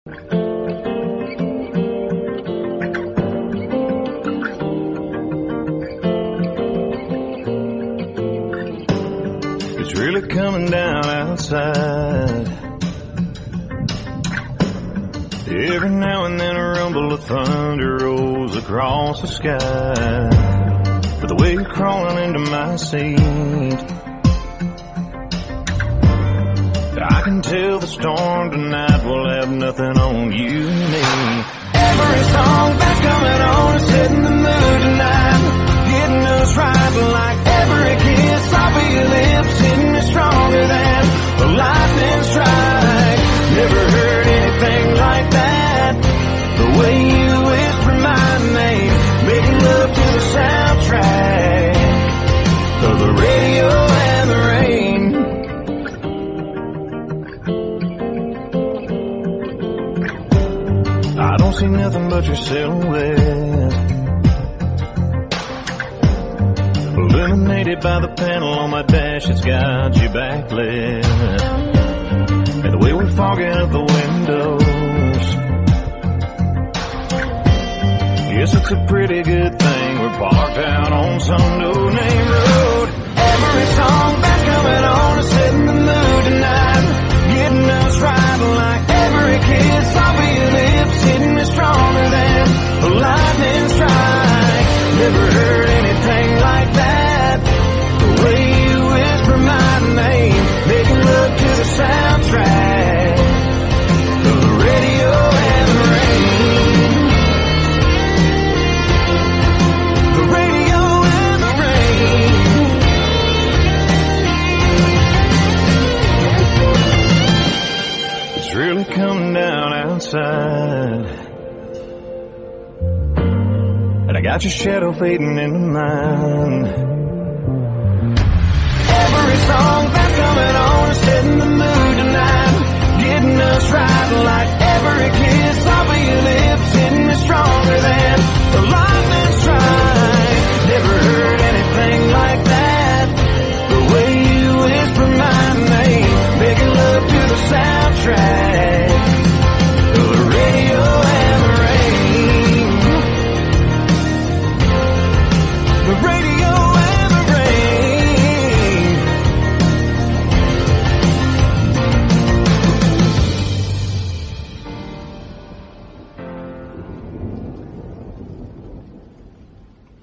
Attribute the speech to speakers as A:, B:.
A: It's really coming down outside. Every now and then a rumble of thunder rolls across the sky. But the way you're crawling into my seat, I can tell the storm tonight will have nothing on you and me. Every song that's coming on is setting the mood tonight, getting us right like every kiss off of your lips, hitting me stronger than a lightning strike. Never heard anything like that. The way you whisper my name, making love to the soundtrack of the radio and the rain. I don't see nothing but your silhouette, illuminated by the panel on my dash. It's got you backlit, and the way we're fogging up the windows, yes, it's a pretty good thing we're parked out on some no-name road. Every song that's coming on is setting the mood tonight, getting us right like every kiss off of your lips, hitting me stronger than a lightning strike. Never heard anything like that. The way you whisper my name, making love to the soundtrack of the radio and the rain. The radio and the rain. It's really coming down outside, and I got your shadow fading into mine. Every song that's coming on is setting the mood